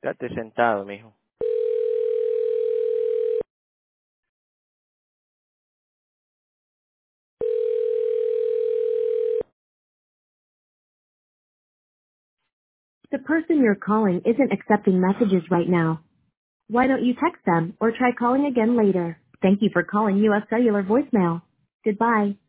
Quédate sentado, mijo. The person you're calling isn't accepting messages right now. Why don't you text them or try calling again later? Thank you for calling US Cellular voicemail. Goodbye.